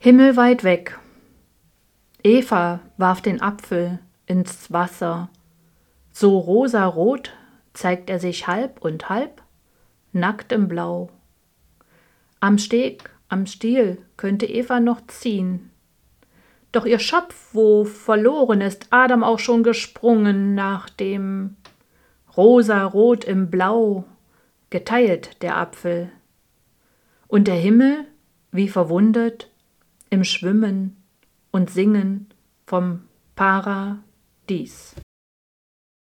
Himmelweit weg. Eva warf den Apfel ins Wasser. So rosarot zeigt er sich halb und halb, nackt im Blau. Am Steg, am Stiel könnte Eva noch ziehen. Doch ihr Schopf, wo verloren ist, Adam auch schon gesprungen nach dem rosarot im Blau, geteilt der Apfel. Und der Himmel, wie verwundet, im Schwimmen und Singen vom Paradies.